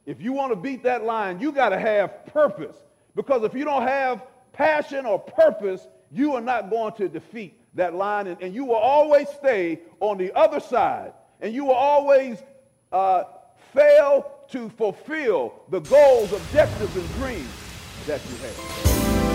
If you want to beat that lion, you got to have purpose. Because if you don't have passion or purpose, you are not going to defeat that lion. And you will always stay on the other side. And you will always fail to fulfill the goals, objectives, and dreams that you have.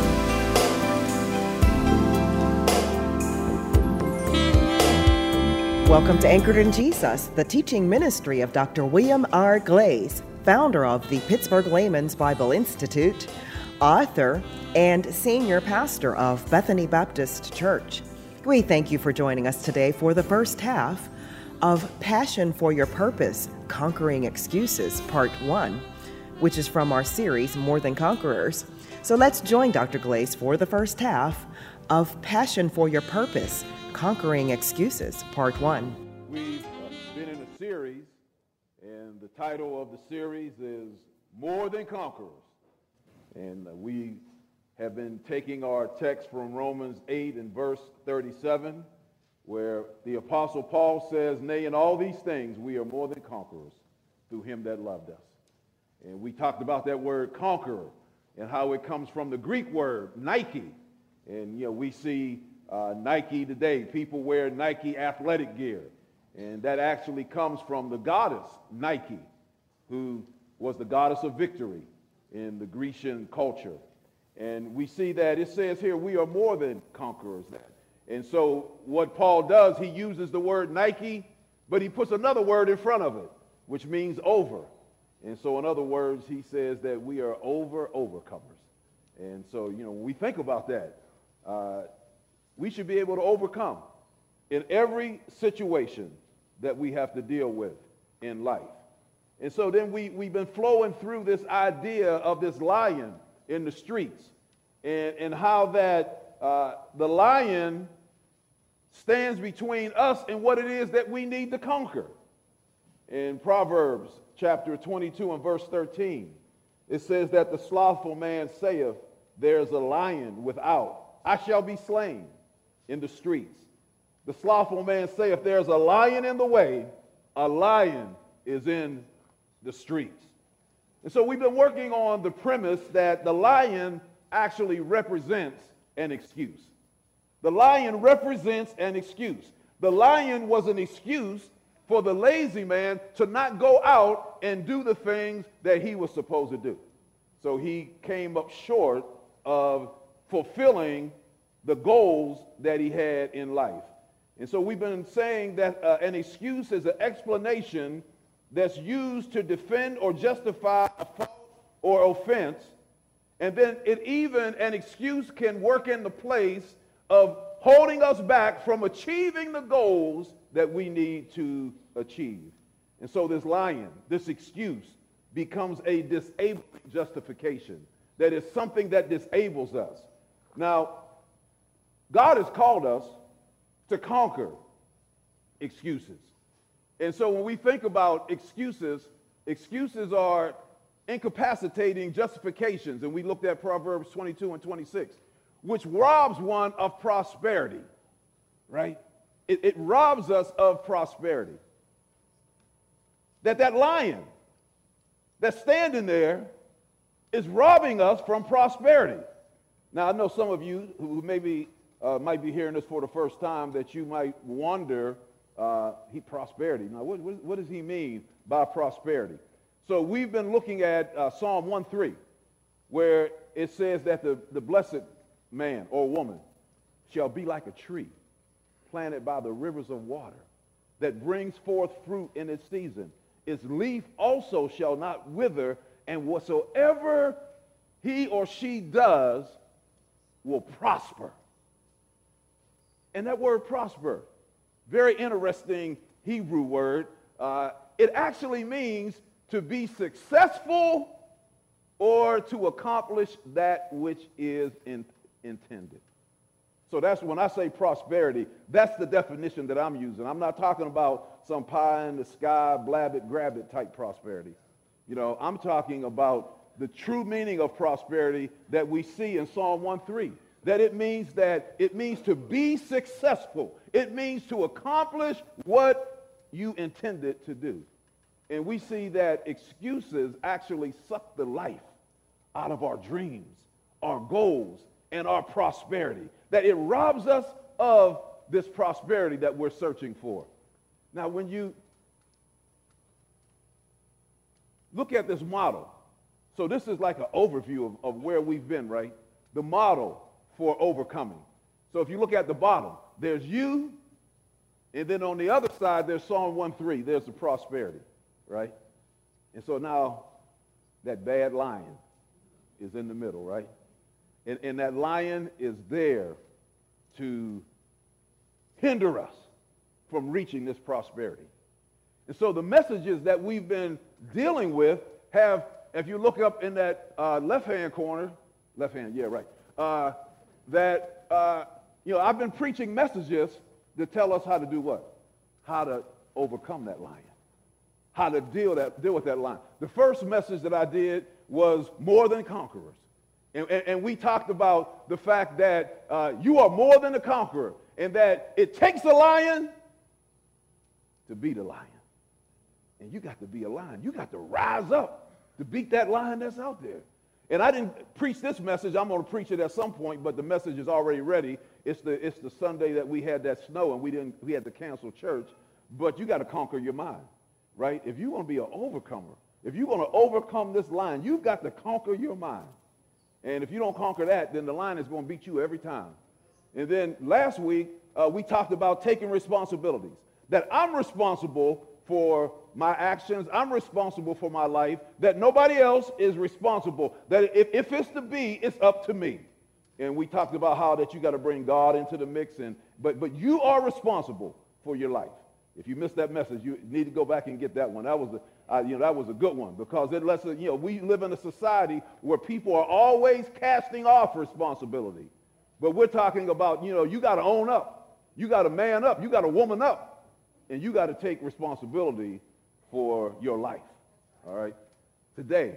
Welcome to Anchored in Jesus, the teaching ministry of Dr. William R. Glaze, founder of the Pittsburgh Layman's Bible Institute, author, and senior pastor of Bethany Baptist Church. We thank you for joining us today for the first half of Passion for Your Purpose, Conquering Excuses, Part 1, which is from our series, More Than Conquerors. So let's join Dr. Glaze for the first half of Passion for Your Purpose, Conquering Excuses, Part 1. We've been in a series, and the title of the series is More Than Conquerors. And we have been taking our text from Romans 8 and verse 37, where the Apostle Paul says, "Nay, in all these things we are more than conquerors through him that loved us." And we talked about that word conqueror and how it comes from the Greek word Nike. And, we see Nike today. People wear Nike athletic gear. And that actually comes from the goddess Nike, who was the goddess of victory in the Grecian culture. And we see that it says here, we are more than conquerors. And so what Paul does, he uses the word Nike, but he puts another word in front of it, which means over. And so in other words, he says that we are overcomers. And so, when we think about that, we should be able to overcome in every situation that we have to deal with in life. And so then we've been flowing through this idea of this lion in the streets and how that the lion stands between us and what it is that we need to conquer. In Proverbs chapter 22 and verse 13, it says that the slothful man saith, "There's a lion without, I shall be slain in the streets." The slothful man saith, "There's a lion in the way, a lion is in the streets." And so we've been working on the premise that the lion actually represents an excuse. The lion represents an excuse. The lion was an excuse for the lazy man to not go out and do the things that he was supposed to do. So he came up short of fulfilling the goals that he had in life. And so we've been saying that an excuse is an explanation that's used to defend or justify a fault or offense. And then an excuse can work in the place of holding us back from achieving the goals that we need to achieve. And so this lion, this excuse, becomes a disabling justification. That is something that disables us. Now, God has called us to conquer excuses. And so when we think about excuses, excuses are incapacitating justifications. And we looked at Proverbs 22 and 26, which robs one of prosperity, right? It robs us of prosperity. That lion that's standing there is robbing us from prosperity. Now, I know some of you who maybe might be hearing this for the first time, that you might wonder, prosperity. Now, what does he mean by prosperity? So we've been looking at Psalm 1:3, where it says that the blessed man or woman shall be like a tree planted by the rivers of water that brings forth fruit in its season. Its leaf also shall not wither, and whatsoever he or she does will prosper. And that word prosper, very interesting Hebrew word. It actually means to be successful or to accomplish that which is intended. So that's when I say prosperity, that's the definition that I'm using. I'm not talking about some pie in the sky, blab it, grab it type prosperity. I'm talking about the true meaning of prosperity that we see in Psalm 1:3. That it means to be successful. It means to accomplish what you intended to do. And we see that excuses actually suck the life out of our dreams, our goals, and our prosperity. That it robs us of this prosperity that we're searching for. Now, when you look at this model, so this is like an overview of where we've been, right? The model for overcoming. So if you look at the bottom, there's you, and then on the other side, there's Psalm 1:3. There's the prosperity, right? And so now that bad lion is in the middle, right? And that lion is there to hinder us from reaching this prosperity. And so the messages that we've been dealing with have, if you look up in that left-hand corner, left-hand, yeah, right, I've been preaching messages to tell us how to do what? How to overcome that lion. How to deal with that lion. The first message that I did was more than conquerors. And we talked about the fact that you are more than a conqueror, and that it takes a lion to beat a lion. And you got to be a lion. You got to rise up to beat that lion that's out there. And I didn't preach this message. I'm going to preach it at some point, but the message is already ready. It's the Sunday that we had that snow and we had to cancel church. But you got to conquer your mind, right? If you want to be an overcomer, if you're going to overcome this lion, you've got to conquer your mind. And if you don't conquer that, then the lion is going to beat you every time. And then last week, we talked about taking responsibilities. That I'm responsible for my actions. I'm responsible for my life. That nobody else is responsible. That if it's to be, it's up to me. And we talked about how that you got to bring God into the mix. But you are responsible for your life. If you missed that message, you need to go back and get that one. That was a good one, because it lets us, we live in a society where people are always casting off responsibility. But we're talking about, you got to own up. You got to man up. You got to woman up. And you got to take responsibility for your life. All right? Today,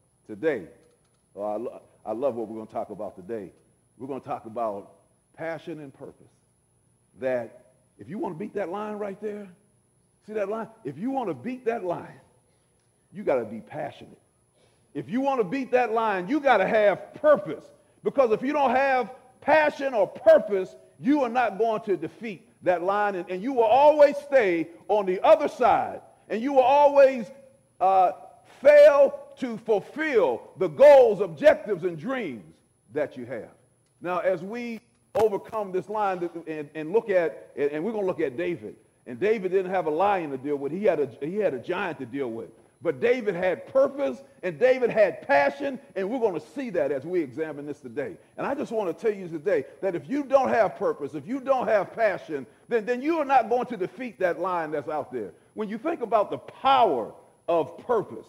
I love what we're going to talk about today. We're going to talk about passion and purpose. That if you want to beat that lion right there, see that lion? If you want to beat that lion, you got to be passionate. If you want to beat that lion, you got to have purpose. Because if you don't have passion or purpose, you are not going to defeat that lion, and you will always stay on the other side, and you will always fail to fulfill the goals, objectives, and dreams that you have. Now, as we overcome this lion and look at, and we're going to look at David, and David didn't have a lion to deal with. He had a giant to deal with. But David had purpose, and David had passion, and we're going to see that as we examine this today. And I just want to tell you today that if you don't have purpose, if you don't have passion, then you are not going to defeat that lion that's out there. When you think about the power of purpose,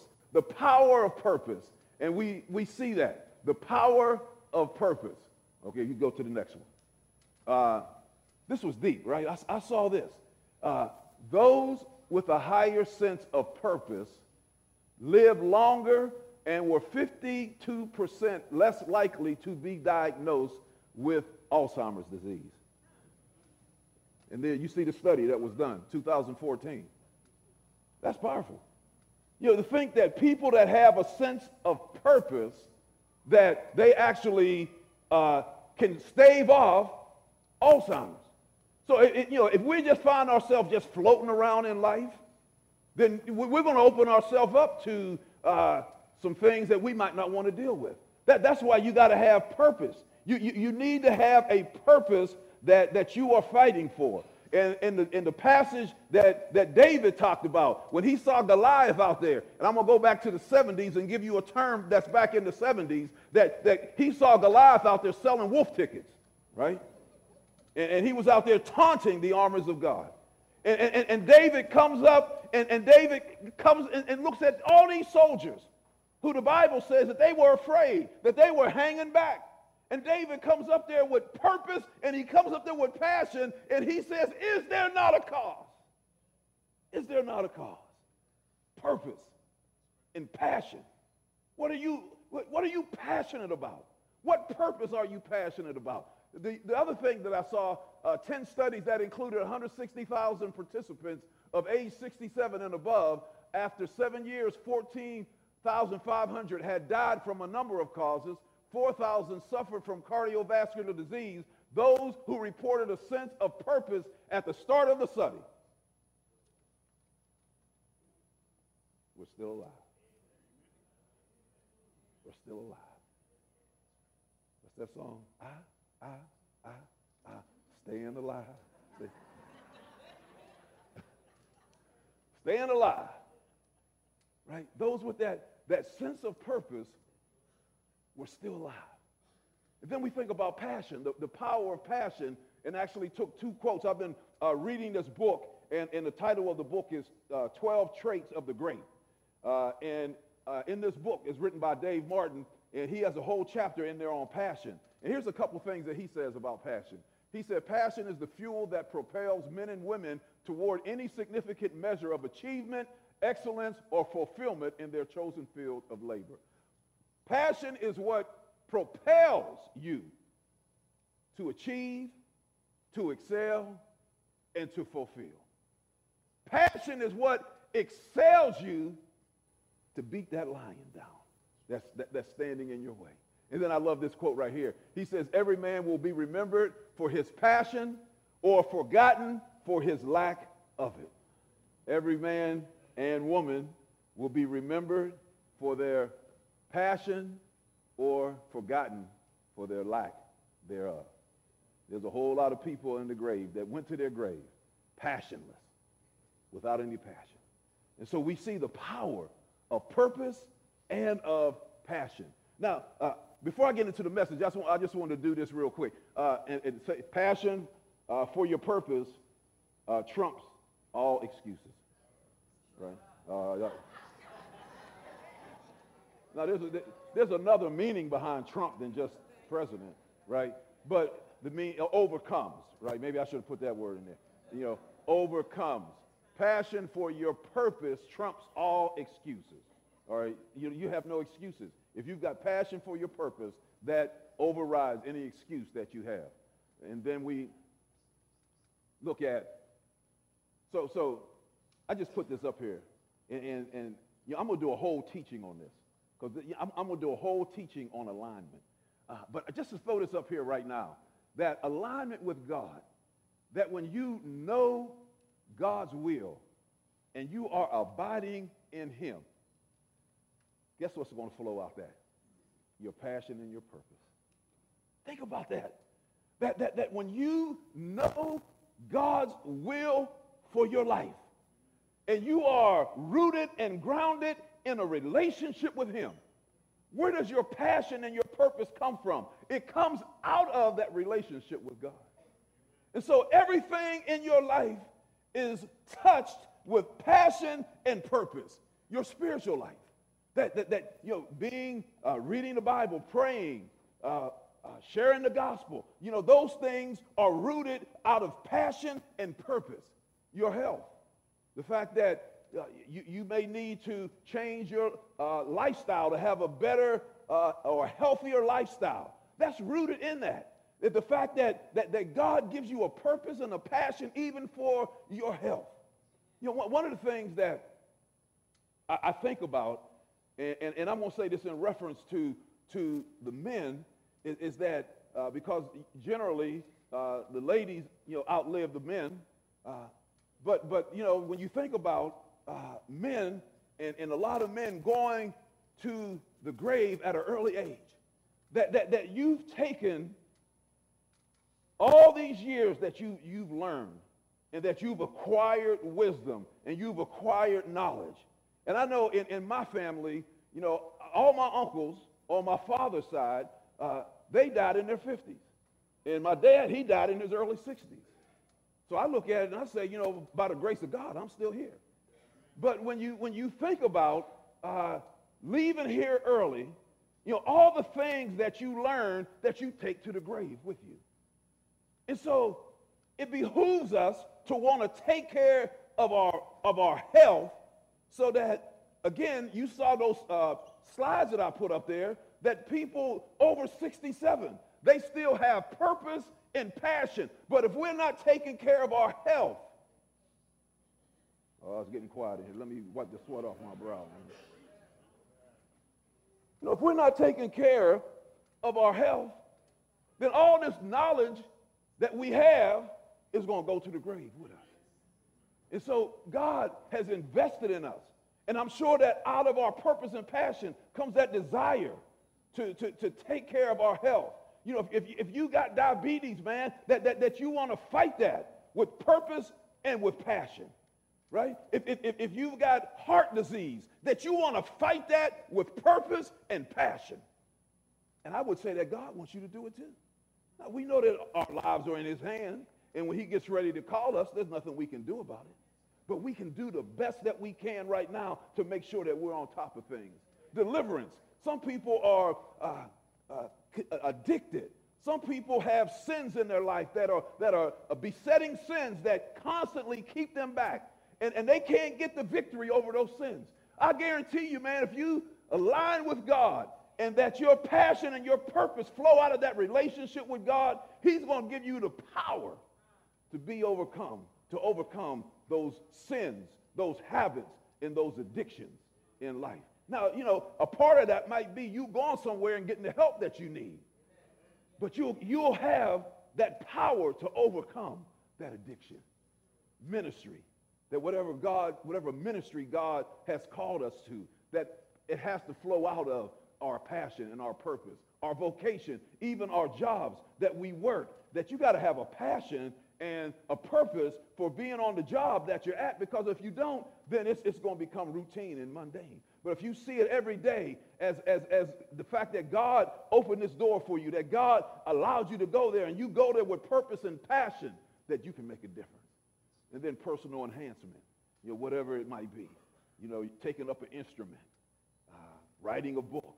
and we see that, the power of purpose. Okay, you go to the next one. This was deep, right? I saw this. Those with a higher sense of purpose lived longer and were 52% less likely to be diagnosed with Alzheimer's disease. And then you see the study that was done, 2014. That's powerful. To think that people that have a sense of purpose, that they actually can stave off Alzheimer's. So, if we just find ourselves just floating around in life, then we're going to open ourselves up to some things that we might not want to deal with. That's why you got to have purpose. You need to have a purpose that you are fighting for. And in the passage that David talked about, when he saw Goliath out there, and I'm going to go back to the 70s and give you a term that's back in the 70s, that he saw Goliath out there selling wolf tickets, right? And he was out there taunting the armies of God. And David comes up, and David comes and looks at all these soldiers who the Bible says that they were afraid, that they were hanging back. And David comes up there with purpose, and he comes up there with passion, and he says, is there not a cause? Is there not a cause? Purpose and passion. What are you passionate about? What purpose are you passionate about? The other thing that I saw, 10 studies that included 160,000 participants of age 67 and above, after 7 years, 14,500 had died from a number of causes. 4,000 suffered from cardiovascular disease. Those who reported a sense of purpose at the start of the study were still alive. We're still alive. What's that song? Staying alive. Staying alive. Right? Those with that sense of purpose were still alive. And then we think about passion, the power of passion, and actually took two quotes. I've been reading this book, and the title of the book is 12 Traits of the Great. And in this book is written by Dave Martin, and he has a whole chapter in there on passion. And here's a couple things that he says about passion. He said, passion is the fuel that propels men and women toward any significant measure of achievement, excellence, or fulfillment in their chosen field of labor. Passion is what propels you to achieve, to excel, and to fulfill. Passion is what excels you to beat that lion down that's standing in your way. And then I love this quote right here. He says, every man will be remembered for his passion or forgotten for his lack of it. Every man and woman will be remembered for their passion or forgotten for their lack thereof. There's a whole lot of people in the grave that went to their grave passionless, without any passion. And so we see the power of purpose and of passion. Now, before I get into the message, I just want to do this real quick. And say passion for your purpose trumps all excuses. Right? Now, there's another meaning behind Trump than just president, right? But the meaning overcomes, right? Maybe I should have put that word in there. You know, overcomes. Passion for your purpose trumps all excuses. All right? You have no excuses. If you've got passion for your purpose, that overrides any excuse that you have. And then we look at, so I just put this up here. And you know, I'm going to do a whole teaching on this. Because I'm going to do a whole teaching on alignment. But just to throw this up here right now, that alignment with God, that when you know God's will and you are abiding in him, guess what's going to flow out that? Your passion and your purpose. Think about that. That when you know God's will for your life and you are rooted and grounded in a relationship with him, where does your passion and your purpose come from? It comes out of that relationship with God. And so everything in your life is touched with passion and purpose. Your spiritual life. That you know, being, reading the Bible, praying, sharing the gospel, you know, those things are rooted out of passion and purpose. Your health, the fact that you may need to change your lifestyle to have a better or healthier lifestyle. That's rooted in that. The fact that God gives you a purpose and a passion even for your health. You know, one of the things that I think about, and I'm going to say this in reference to the men, is that because generally the ladies, you know, outlive the men. But you know, when you think about men and a lot of men going to the grave at an early age, that you've taken all these years that you've learned and that you've acquired wisdom and you've acquired knowledge. And I know in my family, you know, all my uncles on my father's side, they died in their 50s. And my dad, he died in his early 60s. So I look at it and I say, you know, by the grace of God, I'm still here. But when you think about leaving here early, you know, all the things that you learn that you take to the grave with you. And so it behooves us to want to take care of our health so that, again, you saw those slides that I put up there, that people over 67, they still have purpose and passion. But if we're not taking care of our health, Oh, it's getting quiet in here. Let me wipe the sweat off my brow. You know, if we're not taking care of our health, then all this knowledge that we have is going to go to the grave with us. And so God has invested in us. And I'm sure that out of our purpose and passion comes that desire to take care of our health. You know, if you got diabetes, man, that you want to fight that with purpose and with passion, right? If you've got heart disease, that you want to fight that with purpose and passion. And I would say that God wants you to do it too. Now, we know that our lives are in his hand, and when he gets ready to call us, there's nothing we can do about it. But we can do the best that we can right now to make sure that we're on top of things. Deliverance. Some people are addicted. Some people have sins in their life that are besetting sins that constantly keep them back. And they can't get the victory over those sins. I guarantee you, man, if you align with God and that your passion and your purpose flow out of that relationship with God, he's going to give you the power to overcome those sins, those habits, and those addictions in life. Now, you know, a part of that might be you going somewhere and getting the help that you need. But you'll have that power to overcome that addiction. Ministry. That whatever ministry God has called us to, that it has to flow out of our passion and our purpose, our vocation, even our jobs that we work, that you got to have a passion and a purpose for being on the job that you're at, because if you don't, then it's going to become routine and mundane. But if you see it every day as the fact that God opened this door for you, that God allowed you to go there, and you go there with purpose and passion, that you can make a difference. And then personal enhancement, you know, whatever it might be. You know, taking up an instrument, writing a book,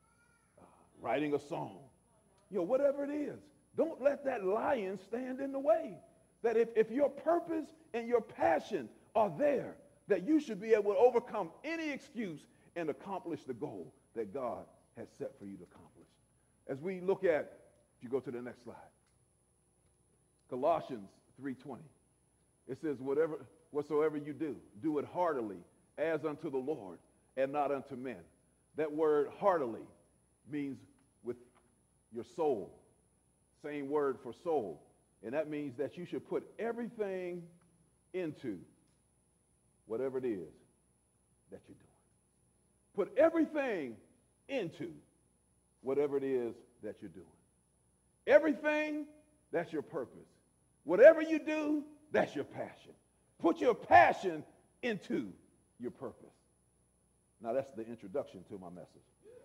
writing a song, you know, whatever it is. Don't let that lion stand in the way. That if your purpose and your passion are there, that you should be able to overcome any excuse and accomplish the goal that God has set for you to accomplish. As we look at, if you go to the next slide, Colossians 3:20. It says, whatsoever you do, do it heartily as unto the Lord and not unto men. That word heartily means with your soul. Same word for soul. And that means that you should put everything into whatever it is that you're doing. Put everything into whatever it is that you're doing. Everything, that's your purpose. Whatever you do, that's your passion. Put your passion into your purpose. Now that's the introduction to my message.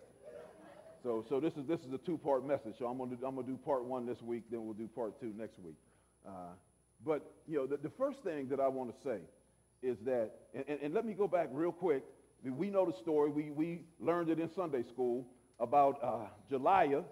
So this is a two-part message. So I'm gonna do part one this week, then we'll do part two next week. But you know, the first thing that I want to say is that, and let me go back real quick. We know the story. We learned it in Sunday school about Goliath.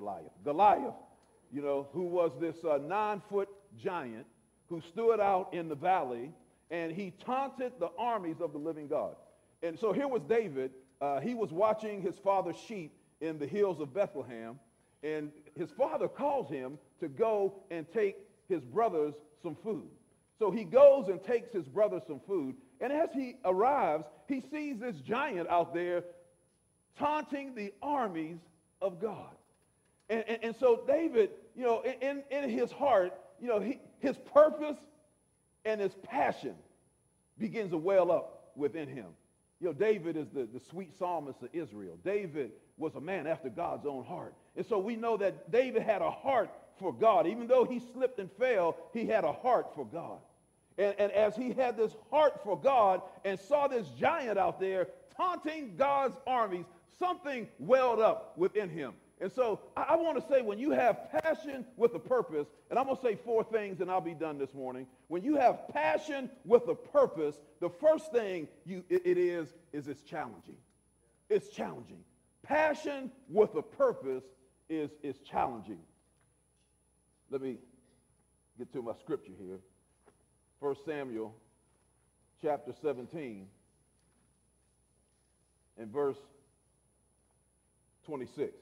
You know, who was this 9-foot giant who stood out in the valley, and he taunted the armies of the living God. And so here was David. He was watching his father's sheep in the hills of Bethlehem, and his father calls him to go and take his brothers some food. So he goes and takes his brothers some food, and as he arrives, he sees this giant out there taunting the armies of God. And so David, you know, in his heart, you know, his purpose and his passion begins to well up within him. You know, David is the sweet psalmist of Israel. David was a man after God's own heart. And so we know that David had a heart for God. Even though he slipped and fell, he had a heart for God. And as he had this heart for God and saw this giant out there taunting God's armies, something welled up within him. And so I want to say, when you have passion with a purpose, and I'm going to say 4 things and I'll be done this morning. When you have passion with a purpose, the first thing it is it's challenging. It's challenging. Passion with a purpose is challenging. Let me get to my scripture here. 1 Samuel chapter 17 and verse 26.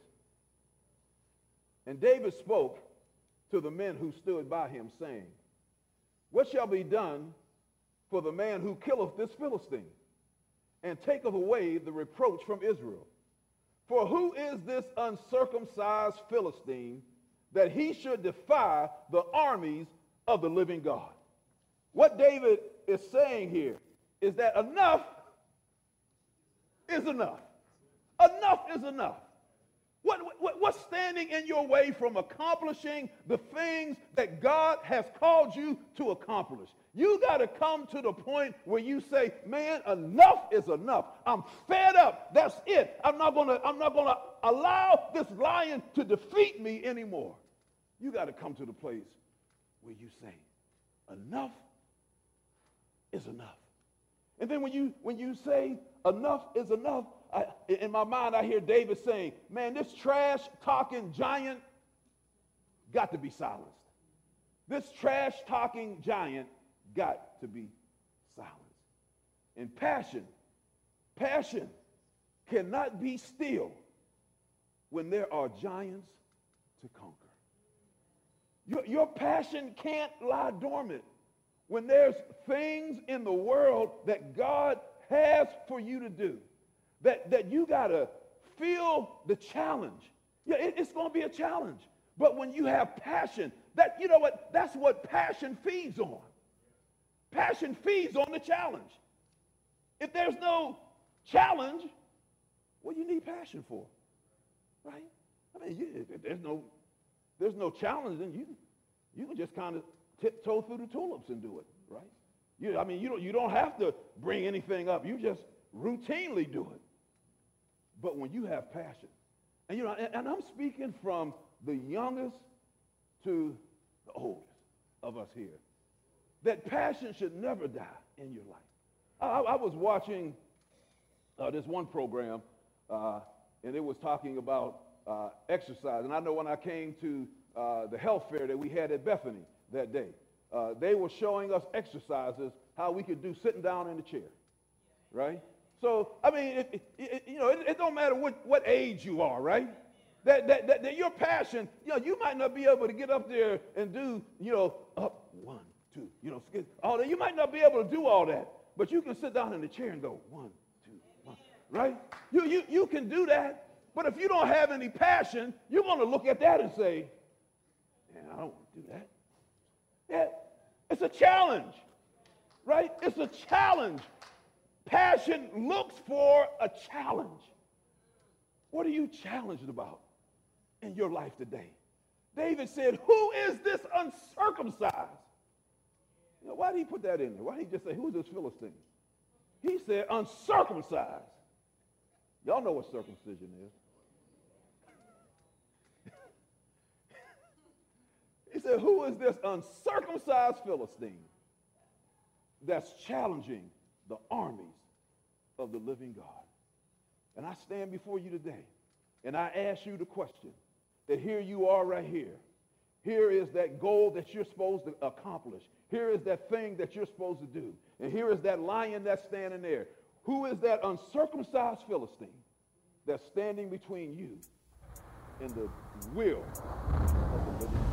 And David spoke to the men who stood by him, saying, what shall be done for the man who killeth this Philistine, and taketh away the reproach from Israel. For who is this uncircumcised Philistine that he should defy the armies of the living God? What David is saying here is that enough is enough. Enough is enough. What's standing in your way from accomplishing the things that God has called you to accomplish? You got to come to the point where you say, man, enough is enough. I'm fed up. That's it. I'm not going to allow this lion to defeat me anymore. You got to come to the place where you say, enough is enough. And then when you say enough is enough, in my mind I hear David saying, man, this trash-talking giant got to be silenced. This trash-talking giant got to be silenced. And passion cannot be still when there are giants to conquer. Your passion can't lie dormant when there's things in the world that God has for you to do, that you got to feel the challenge. Yeah, it's going to be a challenge. But when you have passion, you know what? That's what passion feeds on. Passion feeds on the challenge. If there's no challenge, what do you need passion for? Right? I mean, if there's no challenge, then you can just kind of tiptoe through the tulips and do it, right? You don't have to bring anything up. You just routinely do it. But when you have passion, and I'm speaking from the youngest to the oldest of us here, that passion should never die in your life. I was watching this one program, and it was talking about exercise. And I know when I came to the health fair that we had at Bethany that day, they were showing us exercises, how we could do sitting down in the chair, right? So, I mean, it don't matter what age you are, right? That your passion, you might not be able to get up there and do, up, 1, 2, all that. You might not be able to do all that, but you can sit down in the chair and go 1, 2, 1, right? You can do that, but if you don't have any passion, you're going to look at that and say, man, I don't want to do that. Yeah, it's a challenge, right? It's a challenge. Passion looks for a challenge. What are you challenged about in your life today? David said, who is this uncircumcised? Why did he put that in there? Why did he just say, who is this Philistine? He said, uncircumcised. Y'all know what circumcision is. He said, who is this uncircumcised Philistine that's challenging the armies of the living God? And I stand before you today, and I ask you the question, that here you are right here. Here is that goal that you're supposed to accomplish. Here is that thing that you're supposed to do. And here is that lion that's standing there. Who is that uncircumcised Philistine that's standing between you and the will of the living God?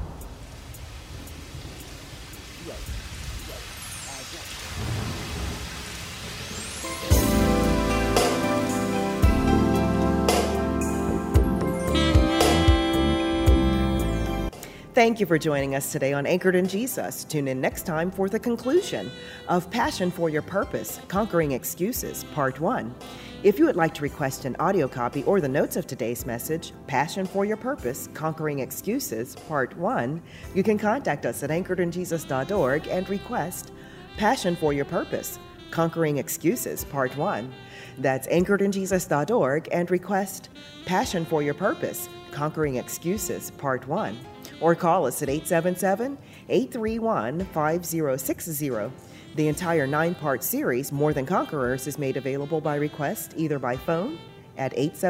Thank you for joining us today on Anchored in Jesus. Tune in next time for the conclusion of Passion for Your Purpose, Conquering Excuses, Part 1. If you would like to request an audio copy or the notes of today's message, Passion for Your Purpose, Conquering Excuses, Part 1, you can contact us at anchoredinjesus.org and request Passion for Your Purpose, Conquering Excuses, Part 1. That's anchoredinjesus.org and request Passion for Your Purpose, Conquering Excuses, Part 1. Or call us at 877-831-5060. The entire 9-part series, More Than Conquerors, is made available by request either by phone at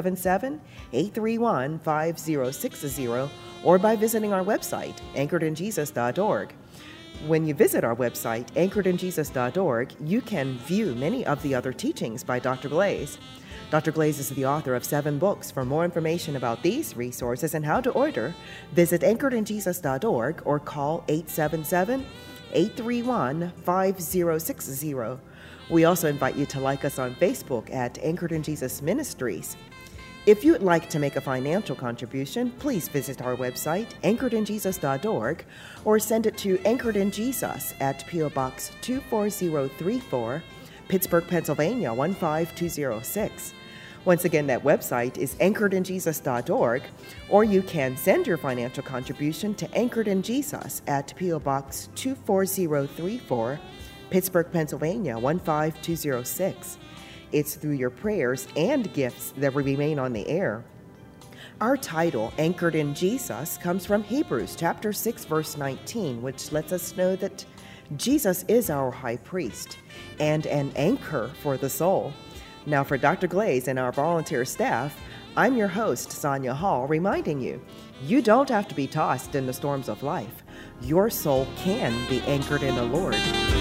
877-831-5060 or by visiting our website, anchoredinjesus.org. When you visit our website, anchoredinjesus.org, you can view many of the other teachings by Dr. Glaze. Dr. Glaze is the author of 7 books. For more information about these resources and how to order, visit anchoredinjesus.org or call 877-831-5060. 831-5060. We also invite you to like us on Facebook at Anchored in Jesus Ministries. If you would like to make a financial contribution, please visit our website, anchoredinjesus.org, or send it to Anchored in Jesus at P.O. Box 24034, Pittsburgh, Pennsylvania 15206. Once again, that website is anchoredinjesus.org, or you can send your financial contribution to Anchored in Jesus at P.O. Box 24034, Pittsburgh, Pennsylvania 15206. It's through your prayers and gifts that we remain on the air. Our title, Anchored in Jesus, comes from Hebrews chapter 6, verse 19, which lets us know that Jesus is our high priest and an anchor for the soul. Now, for Dr. Glaze and our volunteer staff, I'm your host, Sonia Hall, reminding you, you don't have to be tossed in the storms of life. Your soul can be anchored in the Lord.